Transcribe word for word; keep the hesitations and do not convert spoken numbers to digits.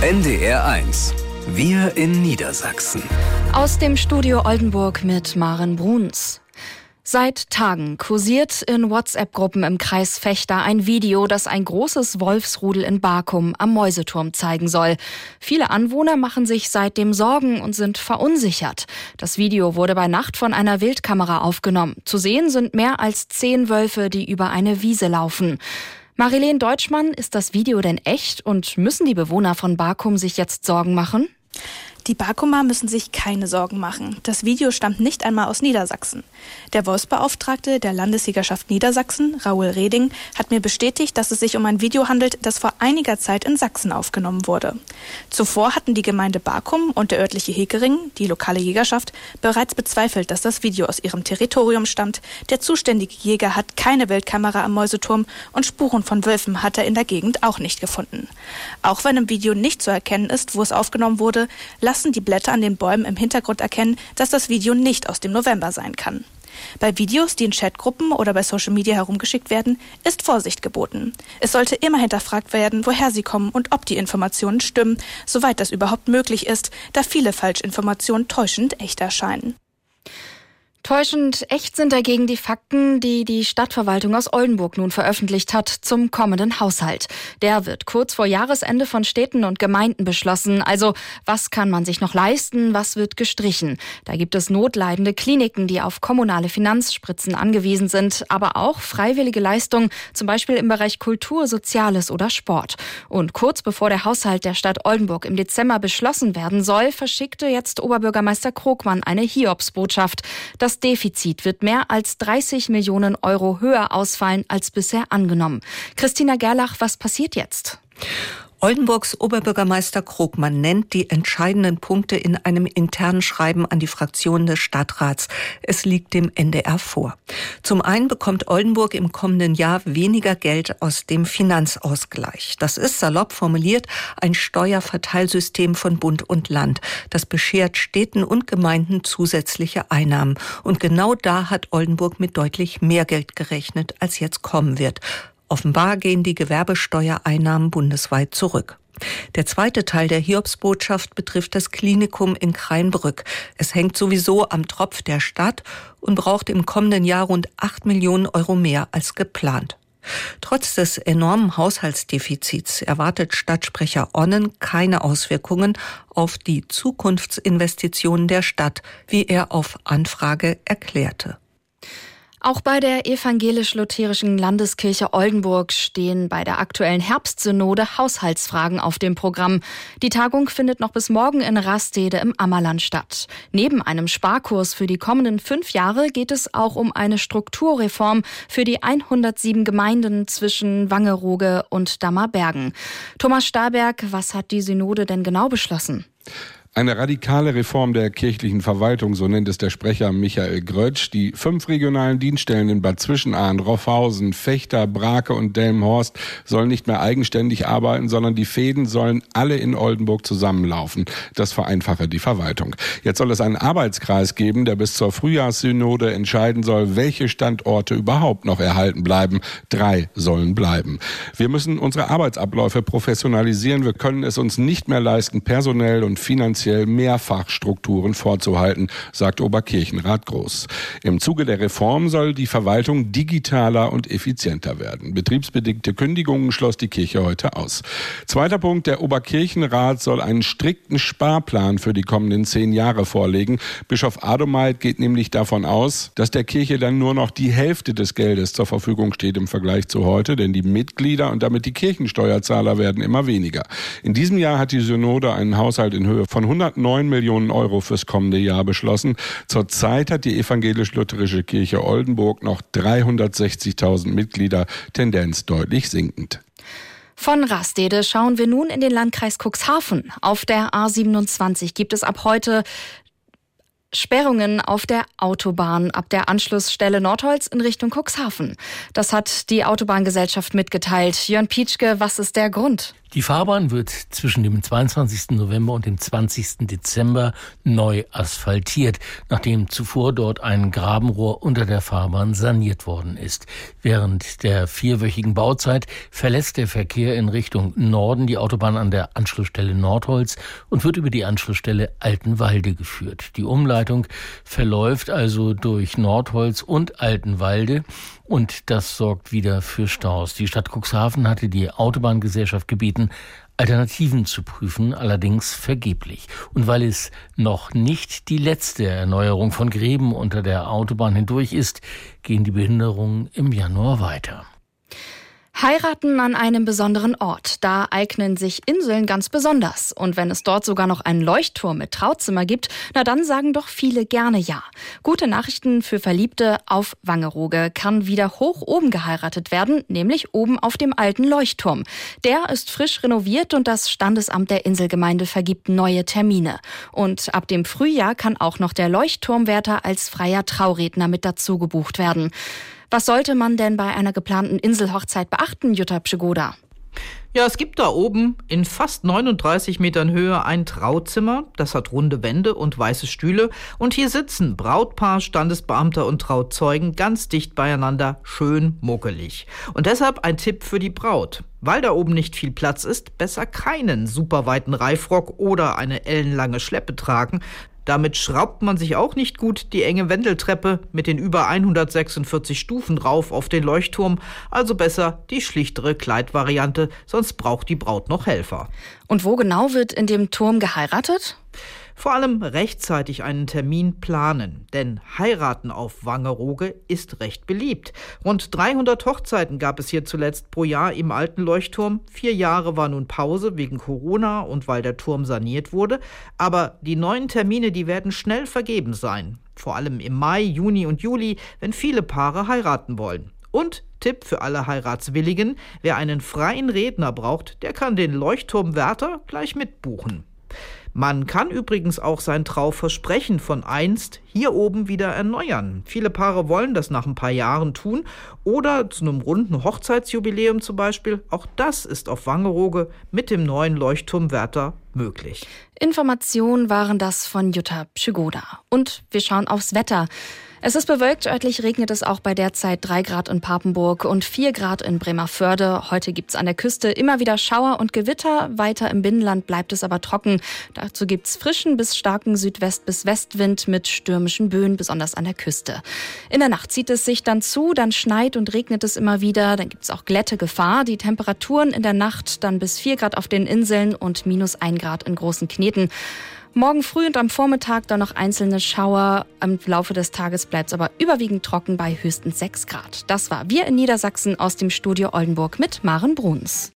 N D R eins. Wir in Niedersachsen. Aus dem Studio Oldenburg mit Maren Bruns. Seit Tagen kursiert in WhatsApp-Gruppen im Kreis Vechta ein Video, das ein großes Wolfsrudel in Barkum am Mäuseturm zeigen soll. Viele Anwohner machen sich seitdem Sorgen und sind verunsichert. Das Video wurde bei Nacht von einer Wildkamera aufgenommen. Zu sehen sind mehr als zehn Wölfe, die über eine Wiese laufen. Marilene Deutschmann, ist das Video denn echt und müssen die Bewohner von Barkum sich jetzt Sorgen machen? Die Barkumer müssen sich keine Sorgen machen. Das Video stammt nicht einmal aus Niedersachsen. Der Wolfsbeauftragte der Landesjägerschaft Niedersachsen, Raoul Reding, hat mir bestätigt, dass es sich um ein Video handelt, das vor einiger Zeit in Sachsen aufgenommen wurde. Zuvor hatten die Gemeinde Barkum und der örtliche Hegering, die lokale Jägerschaft, bereits bezweifelt, dass das Video aus ihrem Territorium stammt. Der zuständige Jäger hat keine Wildkamera am Mäuseturm und Spuren von Wölfen hat er in der Gegend auch nicht gefunden. Auch wenn im Video nicht zu erkennen ist, wo es aufgenommen wurde, lassen die Blätter an den Bäumen im Hintergrund erkennen, dass das Video nicht aus dem November sein kann. Bei Videos, die in Chatgruppen oder bei Social Media herumgeschickt werden, ist Vorsicht geboten. Es sollte immer hinterfragt werden, woher sie kommen und ob die Informationen stimmen, soweit das überhaupt möglich ist, da viele Falschinformationen täuschend echt erscheinen. Täuschend echt sind dagegen die Fakten, die die Stadtverwaltung aus Oldenburg nun veröffentlicht hat zum kommenden Haushalt. Der wird kurz vor Jahresende von Städten und Gemeinden beschlossen. Also was kann man sich noch leisten, was wird gestrichen? Da gibt es notleidende Kliniken, die auf kommunale Finanzspritzen angewiesen sind, aber auch freiwillige Leistungen, zum Beispiel im Bereich Kultur, Soziales oder Sport. Und kurz bevor der Haushalt der Stadt Oldenburg im Dezember beschlossen werden soll, verschickte jetzt Oberbürgermeister Krogmann eine Hiobsbotschaft. Das Defizit wird mehr als dreißig Millionen Euro höher ausfallen als bisher angenommen. Christina Gerlach, was passiert jetzt? Oldenburgs Oberbürgermeister Krogmann nennt die entscheidenden Punkte in einem internen Schreiben an die Fraktionen des Stadtrats. Es liegt dem N D R vor. Zum einen bekommt Oldenburg im kommenden Jahr weniger Geld aus dem Finanzausgleich. Das ist, salopp formuliert, ein Steuerverteilsystem von Bund und Land. Das beschert Städten und Gemeinden zusätzliche Einnahmen. Und genau da hat Oldenburg mit deutlich mehr Geld gerechnet, als jetzt kommen wird. Offenbar gehen die Gewerbesteuereinnahmen bundesweit zurück. Der zweite Teil der Hiobsbotschaft betrifft das Klinikum in Kreinbrück. Es hängt sowieso am Tropf der Stadt und braucht im kommenden Jahr rund acht Millionen Euro mehr als geplant. Trotz des enormen Haushaltsdefizits erwartet Stadtsprecher Onnen keine Auswirkungen auf die Zukunftsinvestitionen der Stadt, wie er auf Anfrage erklärte. Auch bei der evangelisch-lutherischen Landeskirche Oldenburg stehen bei der aktuellen Herbstsynode Haushaltsfragen auf dem Programm. Die Tagung findet noch bis morgen in Rastede im Ammerland statt. Neben einem Sparkurs für die kommenden fünf Jahre geht es auch um eine Strukturreform für die hundertsieben Gemeinden zwischen Wangerooge und Dammerbergen. Thomas Stahlberg, was hat die Synode denn genau beschlossen? Eine radikale Reform der kirchlichen Verwaltung, so nennt es der Sprecher Michael Grötsch. Die fünf regionalen Dienststellen in Bad Zwischenahn, Roffhausen, Vechta, Brake und Delmenhorst sollen nicht mehr eigenständig arbeiten, sondern die Fäden sollen alle in Oldenburg zusammenlaufen. Das vereinfache die Verwaltung. Jetzt soll es einen Arbeitskreis geben, der bis zur Frühjahrssynode entscheiden soll, welche Standorte überhaupt noch erhalten bleiben. Drei sollen bleiben. Wir müssen unsere Arbeitsabläufe professionalisieren. Wir können es uns nicht mehr leisten, personell und finanziell Mehrfachstrukturen vorzuhalten, sagt Oberkirchenrat Groß. Im Zuge der Reform soll die Verwaltung digitaler und effizienter werden. Betriebsbedingte Kündigungen schloss die Kirche heute aus. Zweiter Punkt, der Oberkirchenrat soll einen strikten Sparplan für die kommenden zehn Jahre vorlegen. Bischof Adomait geht nämlich davon aus, dass der Kirche dann nur noch die Hälfte des Geldes zur Verfügung steht im Vergleich zu heute, denn die Mitglieder und damit die Kirchensteuerzahler werden immer weniger. In diesem Jahr hat die Synode einen Haushalt in Höhe von hundertneun Millionen Euro fürs kommende Jahr beschlossen. Zurzeit hat die evangelisch-lutherische Kirche Oldenburg noch dreihundertsechzigtausend Mitglieder, Tendenz deutlich sinkend. Von Rastede schauen wir nun in den Landkreis Cuxhaven. Auf der A siebenundzwanzig gibt es ab heute Sperrungen auf der Autobahn ab der Anschlussstelle Nordholz in Richtung Cuxhaven. Das hat die Autobahngesellschaft mitgeteilt. Jörn Pietschke, was ist der Grund? Die Fahrbahn wird zwischen dem zweiundzwanzigsten November und dem zwanzigsten Dezember neu asphaltiert, nachdem zuvor dort ein Grabenrohr unter der Fahrbahn saniert worden ist. Während der vierwöchigen Bauzeit verlässt der Verkehr in Richtung Norden die Autobahn an der Anschlussstelle Nordholz und wird über die Anschlussstelle Altenwalde geführt. Die Umleitung verläuft also durch Nordholz und Altenwalde. Und das sorgt wieder für Staus. Die Stadt Cuxhaven hatte die Autobahngesellschaft gebeten, Alternativen zu prüfen, allerdings vergeblich. Und weil es noch nicht die letzte Erneuerung von Gräben unter der Autobahn hindurch ist, gehen die Behinderungen im Januar weiter. Heiraten an einem besonderen Ort, da eignen sich Inseln ganz besonders. Und wenn es dort sogar noch einen Leuchtturm mit Trauzimmer gibt, na dann sagen doch viele gerne ja. Gute Nachrichten für Verliebte: auf Wangerooge kann wieder hoch oben geheiratet werden, nämlich oben auf dem alten Leuchtturm. Der ist frisch renoviert und das Standesamt der Inselgemeinde vergibt neue Termine. Und ab dem Frühjahr kann auch noch der Leuchtturmwärter als freier Trauredner mit dazu gebucht werden. Was sollte man denn bei einer geplanten Inselhochzeit beachten, Jutta Przygoda? Ja, es gibt da oben in fast neununddreißig Metern Höhe ein Trauzimmer. Das hat runde Wände und weiße Stühle. Und hier sitzen Brautpaar, Standesbeamter und Trauzeugen ganz dicht beieinander, schön muckelig. Und deshalb ein Tipp für die Braut. Weil da oben nicht viel Platz ist, besser keinen superweiten Reifrock oder eine ellenlange Schleppe tragen. Damit schraubt man sich auch nicht gut die enge Wendeltreppe mit den über hundertsechsundvierzig Stufen rauf auf den Leuchtturm. Also besser die schlichtere Kleidvariante, sonst braucht die Braut noch Helfer. Und wo genau wird in dem Turm geheiratet? Vor allem rechtzeitig einen Termin planen, denn Heiraten auf Wangerooge ist recht beliebt. Rund dreihundert Hochzeiten gab es hier zuletzt pro Jahr im alten Leuchtturm. Vier Jahre war nun Pause wegen Corona und weil der Turm saniert wurde. Aber die neuen Termine, die werden schnell vergeben sein. Vor allem im Mai, Juni und Juli, wenn viele Paare heiraten wollen. Und Tipp für alle Heiratswilligen: wer einen freien Redner braucht, der kann den Leuchtturmwärter gleich mitbuchen. Man kann übrigens auch sein Trauversprechen von einst hier oben wieder erneuern. Viele Paare wollen das nach ein paar Jahren tun oder zu einem runden Hochzeitsjubiläum zum Beispiel. Auch das ist auf Wangerooge mit dem neuen Leuchtturmwärter möglich. Informationen waren das von Jutta Przygoda. Und wir schauen aufs Wetter. Es ist bewölkt, örtlich regnet es auch bei derzeit drei Grad in Papenburg und vier Grad in Bremervörde. Heute gibt's an der Küste immer wieder Schauer und Gewitter. Weiter im Binnenland bleibt es aber trocken. Dazu gibt's frischen bis starken Südwest- bis Westwind mit stürmischen Böen, besonders an der Küste. In der Nacht zieht es sich dann zu, dann schneit und regnet es immer wieder. Dann gibt's auch Glättegefahr. Die Temperaturen in der Nacht dann bis vier Grad auf den Inseln und minus ein Grad in Großen Kneten. Morgen früh und am Vormittag dann noch einzelne Schauer. Im Laufe des Tages bleibt es aber überwiegend trocken bei höchstens sechs Grad. Das war Wir in Niedersachsen aus dem Studio Oldenburg mit Maren Bruns.